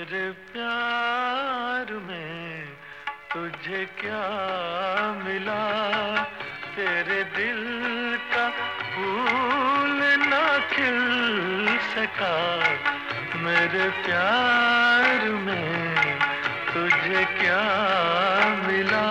मेरे प्यार में तुझे क्या मिला, तेरे दिल का फूल ना खिल सका। मेरे प्यार में तुझे क्या मिला।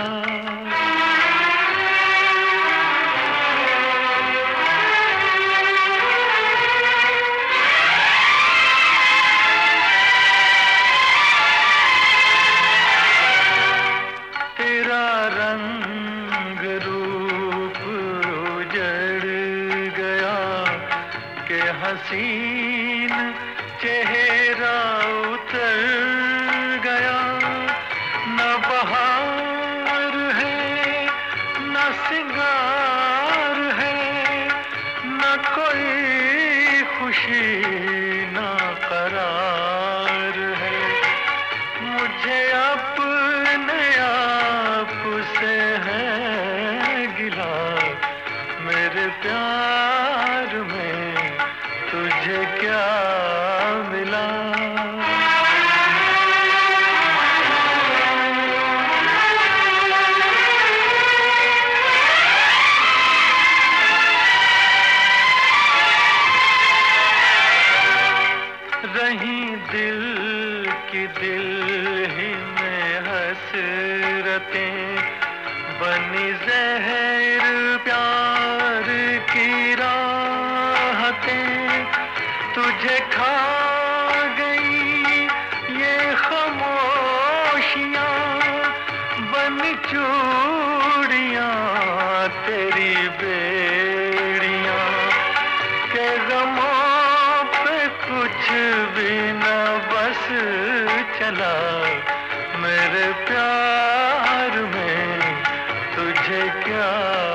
तेरा रंग रूप उजड़ गया के हसीन चेहरा उतर गया। न बहार है न सिंगार है, न कोई खुशी न करार है। मुझे अपने आप से है गिला, मेरे प्यार में तुझे क्या मिला। रही दिल की दिल ही में हसरतें, बनी जहर प्यार की राहतें। तुझे खा गई ये खामोशियाँ, बन चूड़ियाँ तेरी बेड़ियाँ के गमों पे कुछ भी न बस चला। मेरे प्यार में तुझे क्या